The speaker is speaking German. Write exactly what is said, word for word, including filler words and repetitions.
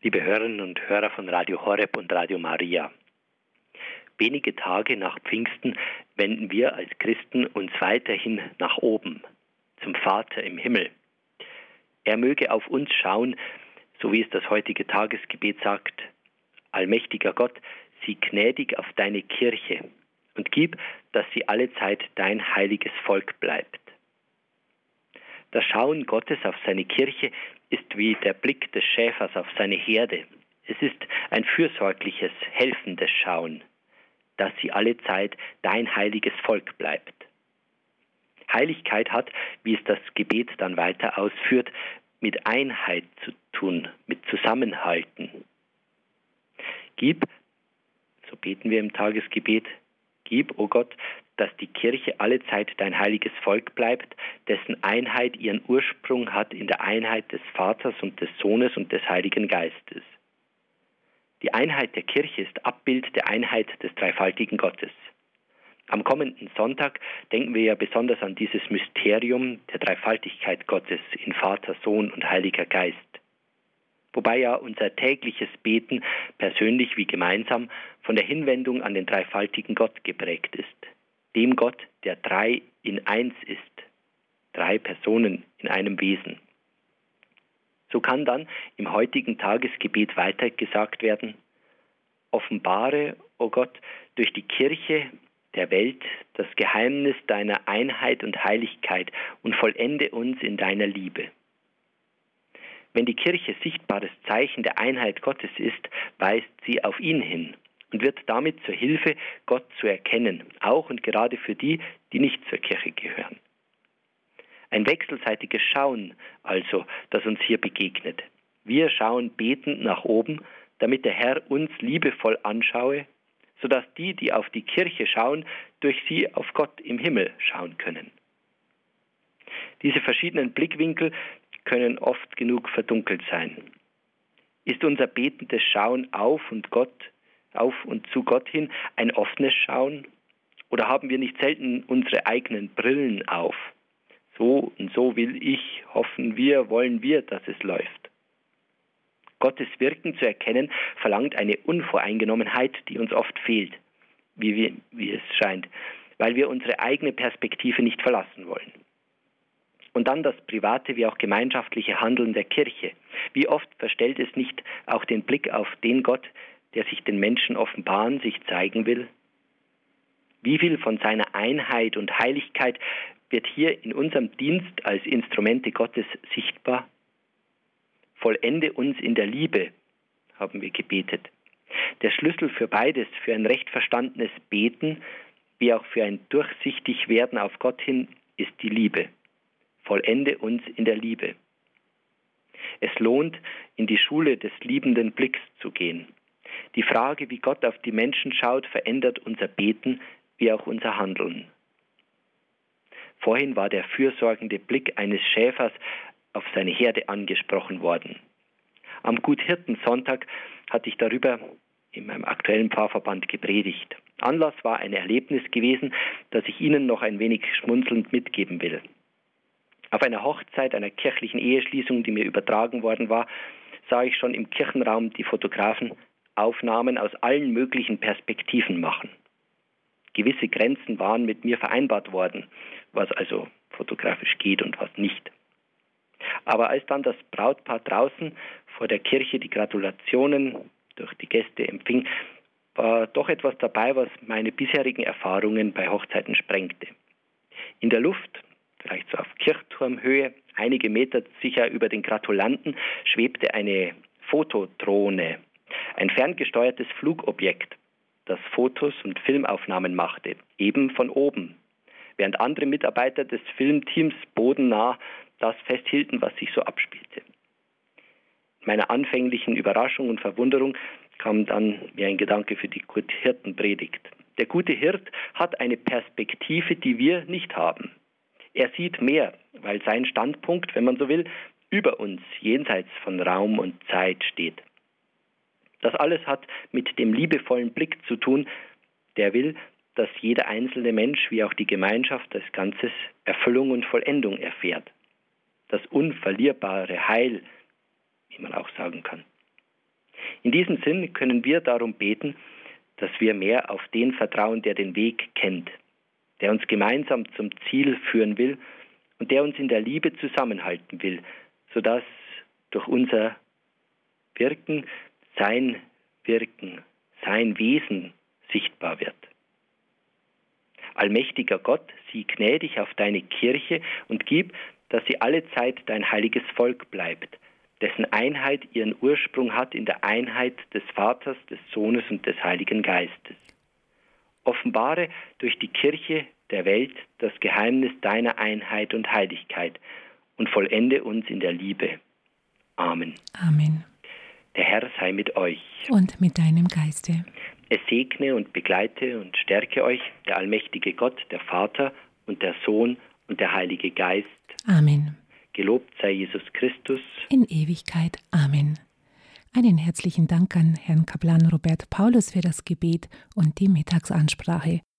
Liebe Hörerinnen und Hörer von Radio Horeb und Radio Maria, wenige Tage nach Pfingsten wenden wir als Christen uns weiterhin nach oben, zum Vater im Himmel. Er möge auf uns schauen, so wie es das heutige Tagesgebet sagt: Allmächtiger Gott, sieh gnädig auf deine Kirche und gib, dass sie allezeit dein heiliges Volk bleibt. Das Schauen Gottes auf seine Kirche ist wie der Blick des Schäfers auf seine Herde. Es ist ein fürsorgliches, helfendes Schauen, dass sie allezeit dein heiliges Volk bleibt. Heiligkeit hat, wie es das Gebet dann weiter ausführt, mit Einheit zu tun, mit Zusammenhalten. Gib, so beten wir im Tagesgebet, gib, o Gott, dass die Kirche allezeit dein heiliges Volk bleibt, dessen Einheit ihren Ursprung hat in der Einheit des Vaters und des Sohnes und des Heiligen Geistes. Die Einheit der Kirche ist Abbild der Einheit des dreifaltigen Gottes. Am kommenden Sonntag denken wir ja besonders an dieses Mysterium der Dreifaltigkeit Gottes in Vater, Sohn und Heiliger Geist. Wobei ja unser tägliches Beten persönlich wie gemeinsam von der Hinwendung an den dreifaltigen Gott geprägt ist. Dem Gott, der drei in eins ist. Drei Personen in einem Wesen. So kann dann im heutigen Tagesgebet weiter gesagt werden: Offenbare, o Gott, durch die Kirche der Welt das Geheimnis deiner Einheit und Heiligkeit und vollende uns in deiner Liebe. Wenn die Kirche sichtbares Zeichen der Einheit Gottes ist, weist sie auf ihn hin und wird damit zur Hilfe, Gott zu erkennen, auch und gerade für die, die nicht zur Kirche gehören. Ein wechselseitiges Schauen also, das uns hier begegnet. Wir schauen betend nach oben, damit der Herr uns liebevoll anschaue, sodass die, die auf die Kirche schauen, durch sie auf Gott im Himmel schauen können. Diese verschiedenen Blickwinkel können oft genug verdunkelt sein. Ist unser betendes Schauen auf und Gott, auf und zu Gott hin ein offenes Schauen? Oder haben wir nicht selten unsere eigenen Brillen auf? So und so will ich, hoffen wir, wollen wir, dass es läuft. Gottes Wirken zu erkennen, verlangt eine Unvoreingenommenheit, die uns oft fehlt, wie, wir, wie es scheint, weil wir unsere eigene Perspektive nicht verlassen wollen. Und dann das private wie auch gemeinschaftliche Handeln der Kirche. Wie oft verstellt es nicht auch den Blick auf den Gott, der sich den Menschen offenbaren, sich zeigen will? Wie viel von seiner Einheit und Heiligkeit wird hier in unserem Dienst als Instrumente Gottes sichtbar? Vollende uns in der Liebe, haben wir gebetet. Der Schlüssel für beides, für ein recht verstandenes Beten, wie auch für ein durchsichtig Werden auf Gott hin, ist die Liebe. Vollende uns in der Liebe. Es lohnt, in die Schule des liebenden Blicks zu gehen. Die Frage, wie Gott auf die Menschen schaut, verändert unser Beten wie auch unser Handeln. Vorhin war der fürsorgende Blick eines Schäfers auf seine Herde angesprochen worden. Am Guthirtensonntag hatte ich darüber in meinem aktuellen Pfarrverband gepredigt. Anlass war ein Erlebnis gewesen, das ich Ihnen noch ein wenig schmunzelnd mitgeben will. Auf einer Hochzeit, einer kirchlichen Eheschließung, die mir übertragen worden war, sah ich schon im Kirchenraum die Fotografen Aufnahmen aus allen möglichen Perspektiven machen. Gewisse Grenzen waren mit mir vereinbart worden, was also fotografisch geht und was nicht. Aber als dann das Brautpaar draußen vor der Kirche die Gratulationen durch die Gäste empfing, war doch etwas dabei, was meine bisherigen Erfahrungen bei Hochzeiten sprengte. In der Luft, vielleicht so auf Kirchturmhöhe, einige Meter sicher über den Gratulanten, schwebte eine Fotodrohne, ein ferngesteuertes Flugobjekt, das Fotos und Filmaufnahmen machte, eben von oben, während andere Mitarbeiter des Filmteams bodennah das festhielten, was sich so abspielte. In meiner anfänglichen Überraschung und Verwunderung kam dann mir ein Gedanke für die Guthirtenpredigt. Der gute Hirt hat eine Perspektive, die wir nicht haben. Er sieht mehr, weil sein Standpunkt, wenn man so will, über uns, jenseits von Raum und Zeit steht. Das alles hat mit dem liebevollen Blick zu tun, der will, dass jeder einzelne Mensch wie auch die Gemeinschaft als Ganzes Erfüllung und Vollendung erfährt. Das unverlierbare Heil, wie man auch sagen kann. In diesem Sinn können wir darum beten, dass wir mehr auf den vertrauen, der den Weg kennt, der uns gemeinsam zum Ziel führen will und der uns in der Liebe zusammenhalten will, sodass durch unser Wirken sein Wirken, sein Wesen sichtbar wird. Allmächtiger Gott, sieh gnädig auf deine Kirche und gib, dass sie alle Zeit dein heiliges Volk bleibt, dessen Einheit ihren Ursprung hat in der Einheit des Vaters, des Sohnes und des Heiligen Geistes. Offenbare durch die Kirche der Welt das Geheimnis deiner Einheit und Heiligkeit und vollende uns in der Liebe. Amen. Amen. Der Herr sei mit euch. Und mit deinem Geiste. Es segne und begleite und stärke euch der allmächtige Gott, der Vater und der Sohn und der Heilige Geist. Amen. Gelobt sei Jesus Christus. In Ewigkeit. Amen. Einen herzlichen Dank an Herrn Kaplan Robert Paulus für das Gebet und die Mittagsansprache.